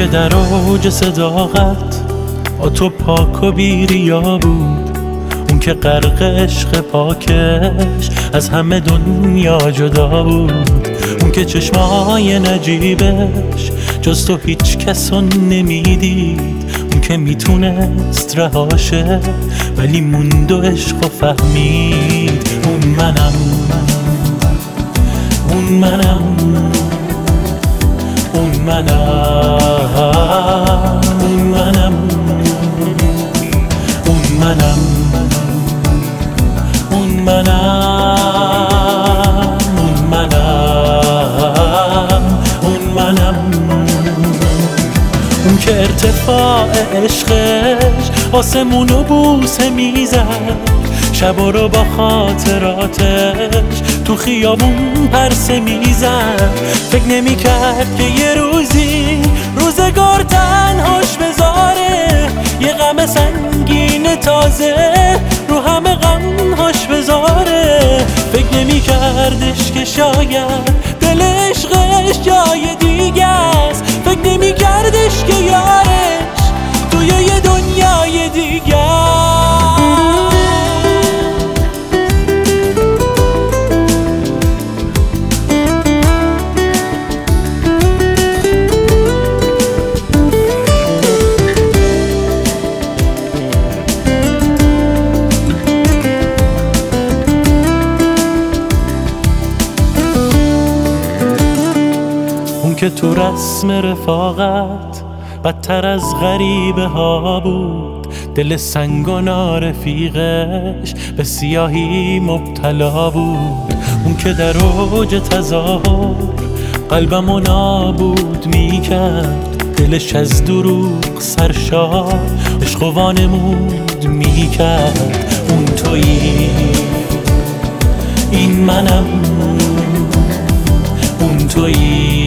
در اوج صداقت با تو پاک و بی‌ریا بود، اون که غرق عشق پاکش از همه دنیا جدا بود، اون که چشمای نجیبش جز تو هیچ کسو نمیدید، اون که میتونست رهاشه ولی موند و عشق و فهمید. اون منم، اون منم، اون منم، اون منم، اون منم، اون منم، اون منم، اون منم، اون که ارتفاع عشقش آسمونو بوسه میزد، شبا رو با خاطراتش تو خیابون پرسه میزد. فکر نمی کرد که یه روزی روزگار تنهاش بذاره، یه غم سنگین تازه رو همه غمهاش بذاره. فکر نمی کردش که شاید دل عشقش جای دیگه است، فکر نمی کردش که یارش توی یه دنیای دیگه. که تو رسم رفاقت بدتر از غریبه ها بود، دل سنگانا رفیقش به سیاهی مبتلا بود. اون که در اوج تظاهر قلبمو نابود میکرد، دلش از دروغ سرشار عشق و وانمود میکرد. اون تویی، این منم، اون تویی،